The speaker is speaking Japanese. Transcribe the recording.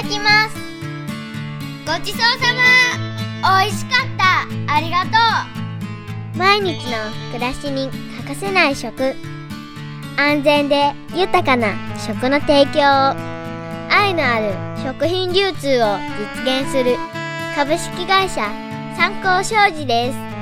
きます。ごちそうさま。おいしかった。ありがとう。 毎日の暮らしに欠かせない食。安全で豊かな食の提供を、愛のある食品流通を実現する株式会社三幸商事です。